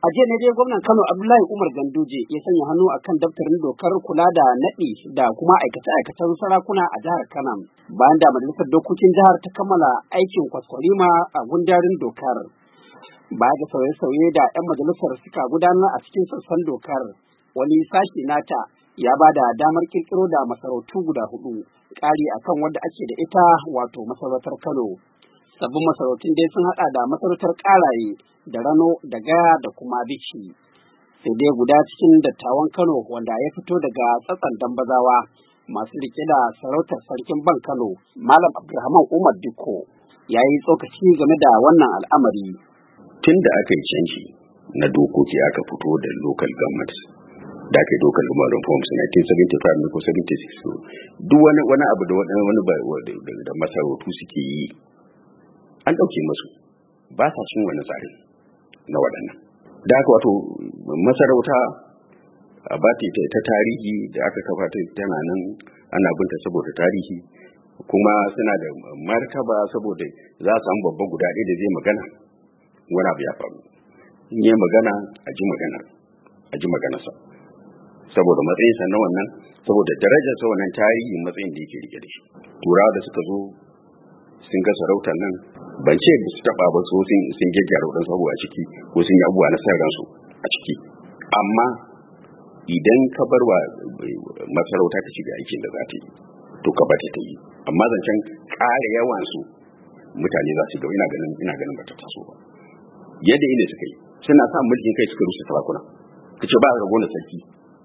A jiya ne dai gwamnan Kano Abdullahi Umar Ganduje ya sanya hannu akan daftarin dokar kula da naɗi da kuma aikace-aikacen sarakuna a jihar Kano. Bayan da majalisar dokokin jihar ta kammala aikin kwaskwarima a gundarin dokar. Baya ga sauye-sauye da 'yan majalisar suka gudanar a cikin sassan dokar, wani sashi nata ya ba da damar kirkiro da masarautu guda 4, ƙari akan wadda ake da ita wato masarautar Kano. Sabbin masarautun dai sun haɗa da masarautar Ƙaraye da Rano da Gaya da kuma Bichi. Sai dai guda cikin dattawan Kano wanda ya fito daga tsatson Dambazawa masu rike da sarautar sarkin ban Kano, Malam Abdulrahman Umar Dikko, ya yi tsokaci game da wannan al'amari. Tun da aka yi canji na dokoki aka fito da local government da aka yi local government reforms 1975 ko 76, duk wani abu da masarautu suke yi an ɗauke masu, ba sa cin wani tsari na waɗannan. Da haka wato masarauta a bata ta tarihi da aka kafa ta tana nan ana binta saboda tarihi, kuma suna da martaba saboda za su samu babban guda ɗaya da zai magana wani abu ya faru. In yi magana a ji maganarsa saboda matsayinsa na wannan, saboda darajarsa wannan tarihin matsayin da yake rike da shi. Turawa da suka zo sun ga sarautar nan, ban ce su taba ba, so sun gyaggyara wadansu abubuwa a ciki ko sun yi abubuwa na san ransu a ciki, amma idan ka bar wa masarauta ta shiga aikin da za ta yi to ka bata ta yi, amma zancen ƙara yawan su mutane za su ga ina ganin bata taso ba. Yadda ile suka yi suna sa mulkin kai suka rushe sarakuna, ka ce ba a rago na sarki.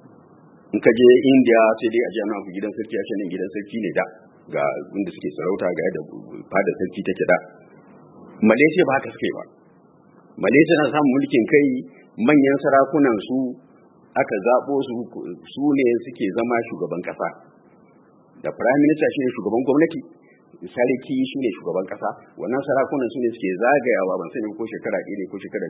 In ka je India sai dai a ji ana gidan sarki, a nan gidan sarki ne da ga inda suke sarauta ga yadda fadar sarki take da. Malaysia ba haka suke ba. Malaysia na samun mulkin kai, manyan sarakunan su aka zaɓo su ne suke zama shugaban ƙasa. Da prime minister shine shugaban gwamnati, sarki shine shugaban ƙasa. Wannan sarakunan su ne suke zagayawa, ban sani ko shekara 1 ko shekara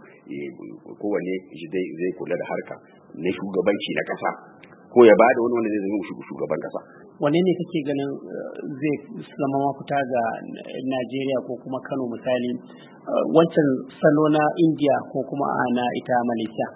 2 kowanne shi dai zai kula da harka na shugabanci na ƙasa, ko ya bada wanda zai zama shugaban ƙasa. Wane ne kake ganin zai zama mafita ga Najeriya ko kuma Kano misali, wancan salo na India ko kuma na ita Malaysia?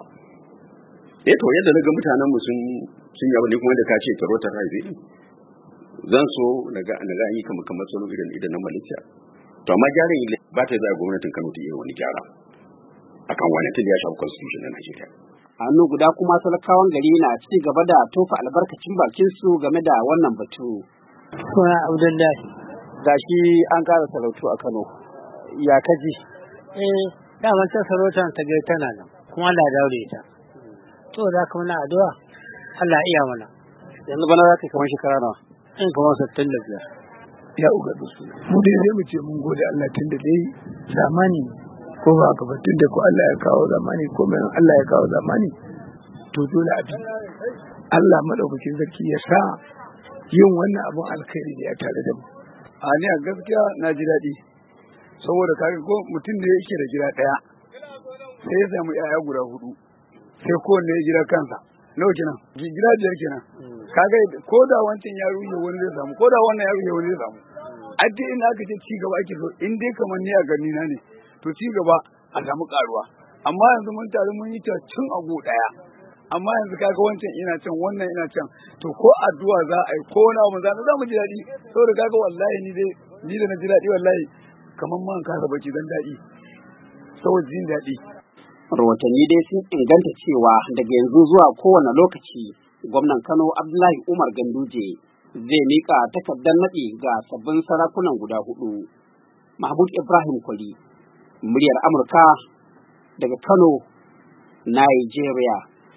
To yadda na ga mutanenmu sun yaba ne, kuma da ka ce sarautar haife zan so na ga an yi kamar salo idan na Malaysia. To amma gyaran ba ta zai gwamnatin Kano ta yi wani gyara akan wani tun da ya shafi constitution na Najeriya. Hannu guda kuma talakawan gari na ci gaba da tofa albarkacin bakin su game da wannan batu. Suna Abdullahi. Gashi an kara sarautu a Kano, ya kaji? Daman can sarautar ta gai tana nan, kuma Allah daure ta. To da kuma na addu'a Allah iya mana. Yanzu bana za ka kamar shekara nawa? In kamar 65. Ya uga dusu. Mu dai zai mu ce mun gode Allah tun da dai zamani ko ba ka batun da ko Allah ya kawo zamani ko mai Allah ya kawo zamani to dole a bi. Allah madaukakin sarki ya sa yin wannan abun alkhairi da ya tare da mu. A ni a gaskiya na ji daɗi saboda kaga ko mutum da yake da gida ɗaya sai ya samu ƴaƴa guda 4 sai kowanne ya jira kansa. Nawa kenan? Gida 5 kenan. Kaga ko da wancan ya ruye wani zai samu, ko da wannan ya ruye wani zai samu. Addi ina aka ce ci gaba ake so, in dai kamar ni a gani na ne to ci gaba a samu karuwa. Amma yanzu mun taru mun yi cin abu daya, amma yanzu kaga wancan ina can wannan ina can, to ko addu'a za a yi ko na za mu ji daɗi, saboda kaga wallahi ni da na ji daɗi wallahi kamar man kasa bacci dan daɗi saboda jin daɗi. Rahotanni dai sun inganta cewa daga yanzu zuwa kowane lokaci gwamnan Kano Abdullahi Umar Ganduje zai mika takardar naɗi ga sabbin sarakunan guda 4. Mahmud Ibrahim Kwari, muryar Amurka daga Kano, Nigeria.